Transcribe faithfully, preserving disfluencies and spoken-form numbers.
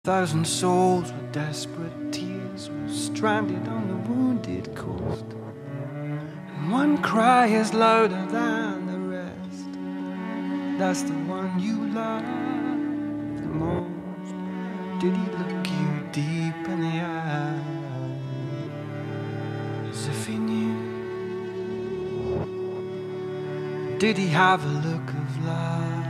Thousand souls with desperate tears were stranded on the wounded coast, and one cry is louder than the rest. That's the one you love the most. Did he look you deep in the eye, as if he knew? Did he have a look of love?